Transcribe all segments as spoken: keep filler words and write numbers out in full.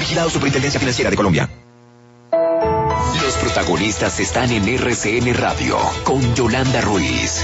Vigilado Superintendencia Financiera de Colombia. Los protagonistas están en R C N Radio con Yolanda Ruiz.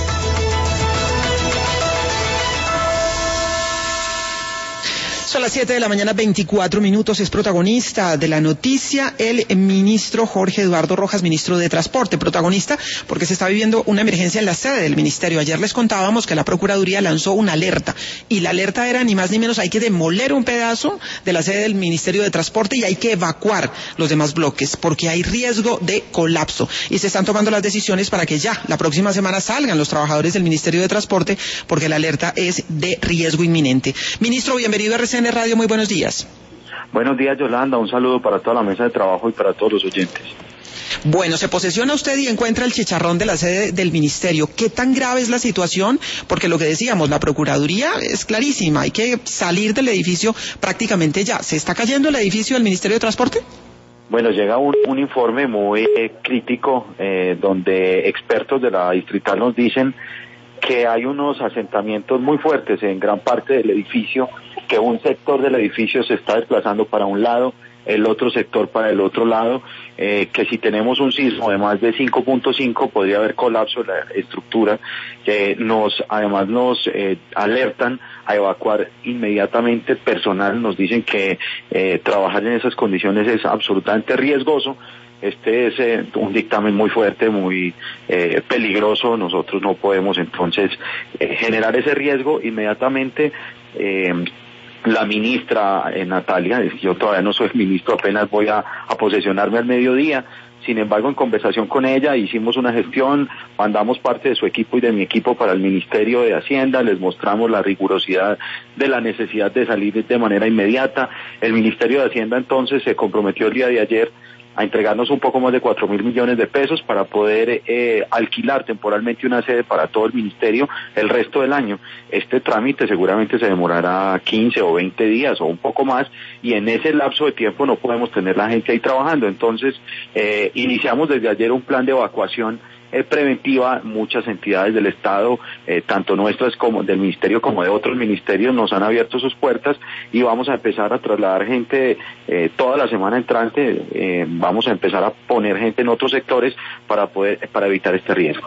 Son las siete de la mañana, veinticuatro minutos. Es protagonista de la noticia el ministro Jorge Eduardo Rojas, ministro de Transporte. Protagonista porque se está viviendo una emergencia en la sede del ministerio. Ayer les contábamos que la Procuraduría lanzó una alerta. Y la alerta era ni más ni menos, hay que demoler un pedazo de la sede del Ministerio de Transporte y hay que evacuar los demás bloques porque hay riesgo de colapso. Y se están tomando las decisiones para que ya la próxima semana salgan los trabajadores del Ministerio de Transporte porque la alerta es de riesgo inminente. Ministro, bienvenido a R C N Radio, muy buenos días. Buenos días, Yolanda, un saludo para toda la mesa de trabajo y para todos los oyentes. Bueno, se posesiona usted y encuentra el chicharrón de la sede del ministerio. ¿Qué tan grave es la situación? Porque lo que decíamos, la Procuraduría es clarísima, hay que salir del edificio prácticamente ya. ¿Se está cayendo el edificio del Ministerio de Transporte? Bueno, llega un, un informe muy eh, crítico eh, donde expertos de la distrital nos dicen que hay unos asentamientos muy fuertes en gran parte del edificio, que un sector del edificio se está desplazando para un lado, el otro sector para el otro lado, eh, que si tenemos un sismo de más de cinco punto cinco podría haber colapso de la estructura, que nos además nos eh, alertan a evacuar inmediatamente personal, nos dicen que eh, trabajar en esas condiciones es absolutamente riesgoso. Este es eh, un dictamen muy fuerte, muy eh, peligroso. Nosotros no podemos entonces eh, generar ese riesgo inmediatamente. Eh, la ministra eh, Natalia, yo todavía no soy ministro, apenas voy a, a posesionarme al mediodía. Sin embargo, en conversación con ella hicimos una gestión, mandamos parte de su equipo y de mi equipo para el Ministerio de Hacienda, les mostramos la rigurosidad de la necesidad de salir de manera inmediata. El Ministerio de Hacienda entonces se comprometió el día de ayer a entregarnos un poco más de cuatro mil millones de pesos para poder eh, alquilar temporalmente una sede para todo el ministerio el resto del año. Este trámite seguramente se demorará quince o veinte días o un poco más, y en ese lapso de tiempo no podemos tener la gente ahí trabajando. Entonces, eh, iniciamos desde ayer un plan de evacuación Eh, preventiva. Muchas entidades del Estado, eh, tanto nuestras como del Ministerio como de otros ministerios, nos han abierto sus puertas y vamos a empezar a trasladar gente eh, toda la semana entrante. Eh, vamos a empezar a poner gente en otros sectores para poder para evitar este riesgo.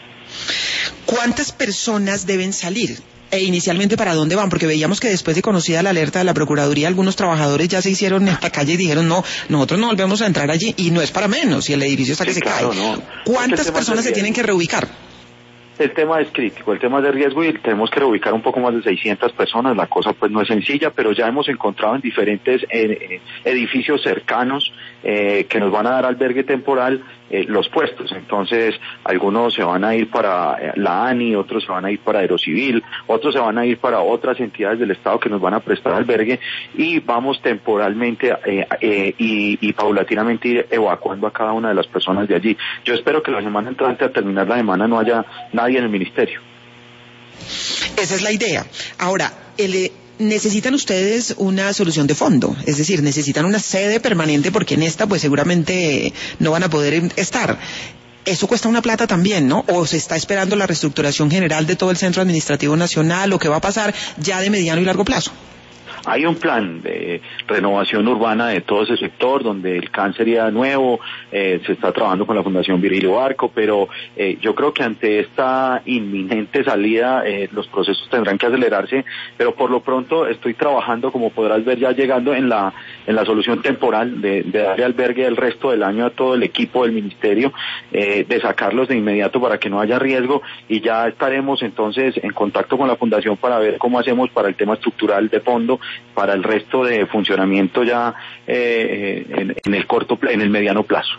¿Cuántas personas deben salir? E inicialmente, ¿para dónde van? Porque veíamos que después de conocida la alerta de la Procuraduría, algunos trabajadores ya se hicieron en esta calle y dijeron, no, nosotros no volvemos a entrar allí, y no es para menos, y el edificio está que sí, se claro, cae. No. ¿Cuántas personas se tienen que reubicar? El tema es crítico, el tema es de riesgo, y tenemos que reubicar un poco más de seiscientas personas. La cosa pues no es sencilla, pero ya hemos encontrado en diferentes eh, edificios cercanos eh, que nos van a dar albergue temporal eh, los puestos. Entonces, algunos se van a ir para eh, la ANI, otros se van a ir para Aerocivil, otros se van a ir para otras entidades del Estado que nos van a prestar albergue, y vamos temporalmente eh, eh, y, y paulatinamente ir evacuando a cada una de las personas de allí. Yo espero que la semana entrante, al terminar la semana, no haya nadie en el ministerio. Esa es la idea. Ahora, el, necesitan ustedes una solución de fondo, es decir, necesitan una sede permanente porque en esta pues seguramente no van a poder estar. Eso cuesta una plata también, ¿no? ¿O se está esperando la reestructuración general de todo el Centro Administrativo Nacional, o qué va a pasar ya de mediano y largo plazo? Hay un plan de renovación urbana de todo ese sector, donde el C A N sería nuevo, eh, se está trabajando con la Fundación Virgilio Barco, pero eh, yo creo que ante esta inminente salida eh, los procesos tendrán que acelerarse, pero por lo pronto estoy trabajando, como podrás ver, ya llegando en la en la solución temporal de, de darle albergue el resto del año a todo el equipo del ministerio, eh, de sacarlos de inmediato para que no haya riesgo, y ya estaremos entonces en contacto con la Fundación para ver cómo hacemos para el tema estructural de fondo, para el resto de funcionamiento ya eh, en, en el corto, en el mediano plazo.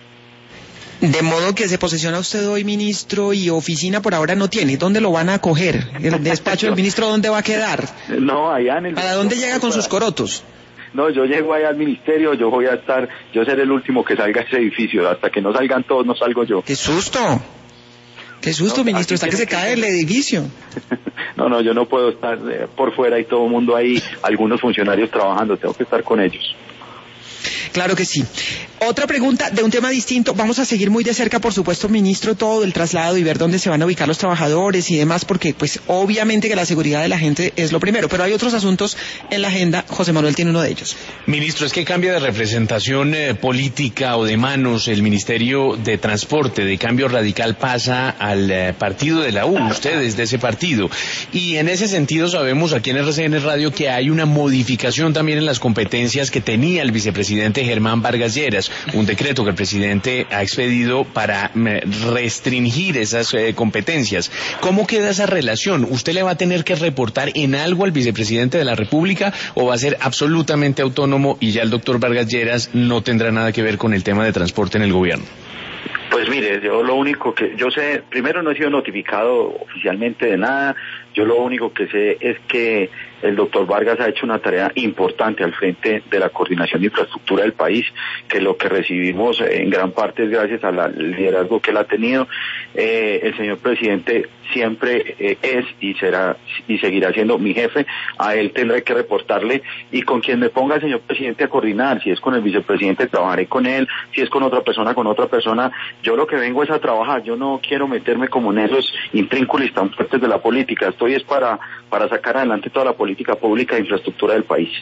De modo que se posesiona usted hoy, ministro, y oficina por ahora no tiene. ¿Dónde lo van a acoger? ¿El despacho del ministro dónde va a quedar? No, allá en el... ¿Para dónde llega con sus corotos? No, yo llego allá al ministerio, yo voy a estar, yo seré el último que salga de ese edificio. Hasta que no salgan todos, no salgo yo. ¡Qué susto! ¡Qué susto, no, ministro! Está que se cae el edificio. No, no, yo no puedo estar eh, por fuera y todo el mundo ahí, algunos funcionarios trabajando, tengo que estar con ellos. Claro que sí. Otra pregunta de un tema distinto. Vamos a seguir muy de cerca, por supuesto, ministro, todo el traslado y ver dónde se van a ubicar los trabajadores y demás, porque pues obviamente que la seguridad de la gente es lo primero, pero hay otros asuntos en la agenda. José Manuel tiene uno de ellos. Ministro, es que cambia de representación eh, política o de manos el Ministerio de Transporte. De Cambio Radical pasa al eh, partido de la U, ustedes de ese partido. Y en ese sentido sabemos aquí en R C N Radio que hay una modificación también en las competencias que tenía el vicepresidente Germán Vargas Lleras, un decreto que el presidente ha expedido para restringir esas eh, competencias. ¿Cómo queda esa relación? ¿Usted le va a tener que reportar en algo al vicepresidente de la República o va a ser absolutamente autónomo y ya el doctor Vargas Lleras no tendrá nada que ver con el tema de transporte en el gobierno? Pues mire, yo lo único que yo sé, primero no he sido notificado oficialmente de nada. Yo lo único que sé es que el doctor Vargas ha hecho una tarea importante al frente de la coordinación de infraestructura del país, que lo que recibimos en gran parte es gracias al liderazgo que él ha tenido. Eh, el señor presidente siempre eh, es y será y seguirá siendo mi jefe. A él tendré que reportarle, y con quien me ponga el señor presidente a coordinar, si es con el vicepresidente trabajaré con él, si es con otra persona, con otra persona. Yo lo que vengo es a trabajar. Yo no quiero meterme como en esos intrínculos tan fuertes de la política. Estoy es para, para sacar adelante toda la política pública de infraestructura del país.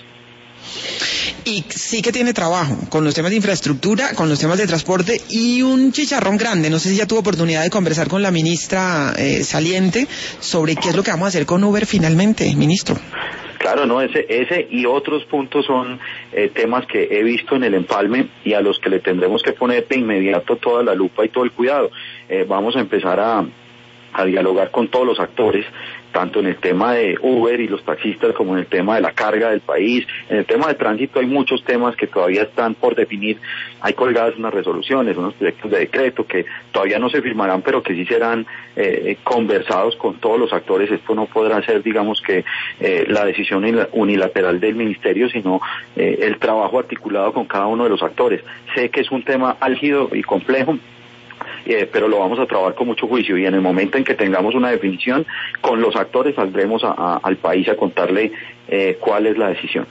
Y sí que tiene trabajo con los temas de infraestructura, con los temas de transporte y un chicharrón grande. No sé si ya tuvo oportunidad de conversar con la ministra eh, saliente sobre qué es lo que vamos a hacer con Uber finalmente, ministro. Claro, no, ese, ese y otros puntos son eh, temas que he visto en el empalme y a los que le tendremos que poner de inmediato toda la lupa y todo el cuidado. Eh, vamos a empezar a, a dialogar con todos los actores, tanto en el tema de Uber y los taxistas como en el tema de la carga del país. En el tema de tránsito hay muchos temas que todavía están por definir. Hay colgadas unas resoluciones, unos proyectos de decreto que todavía no se firmarán, pero que sí serán eh, conversados con todos los actores. Esto no podrá ser, digamos, que eh, la decisión unilateral del ministerio, sino eh, el trabajo articulado con cada uno de los actores. Sé que es un tema álgido y complejo, Eh, pero lo vamos a trabajar con mucho juicio, y en el momento en que tengamos una definición con los actores saldremos a, a, al país a contarle eh, cuál es la decisión.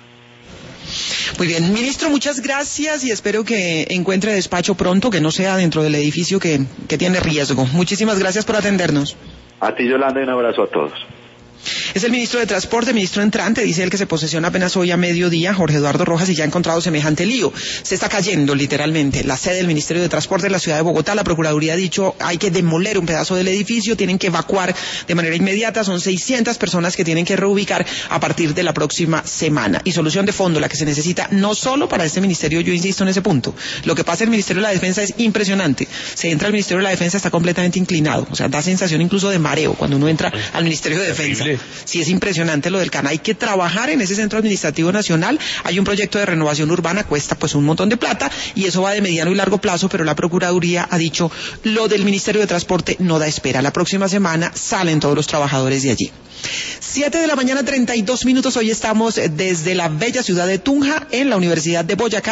Muy bien, ministro, muchas gracias y espero que encuentre despacho pronto, que no sea dentro del edificio que, que tiene riesgo. Muchísimas gracias por atendernos. A ti, Yolanda, y un abrazo a todos. Es el ministro de Transporte, ministro entrante, dice él que se posesiona apenas hoy a mediodía, Jorge Eduardo Rojas, y ya ha encontrado semejante lío. Se está cayendo literalmente la sede del Ministerio de Transporte en la ciudad de Bogotá. La Procuraduría ha dicho hay que demoler un pedazo del edificio, tienen que evacuar de manera inmediata. Son seiscientas personas que tienen que reubicar a partir de la próxima semana. Y solución de fondo, la que se necesita no solo para este ministerio, yo insisto en ese punto. Lo que pasa en el Ministerio de la Defensa es impresionante. Se entra al Ministerio de la Defensa, está completamente inclinado. O sea, da sensación incluso de mareo cuando uno entra al Ministerio de Defensa. Sí, es impresionante lo del C A N. Hay que trabajar en ese Centro Administrativo Nacional. Hay un proyecto de renovación urbana, cuesta pues un montón de plata y eso va de mediano y largo plazo, pero la Procuraduría ha dicho lo del Ministerio de Transporte no da espera. La próxima semana salen todos los trabajadores de allí. Siete de la mañana, treinta y dos minutos. Hoy estamos desde la bella ciudad de Tunja, en la Universidad de Boyacá.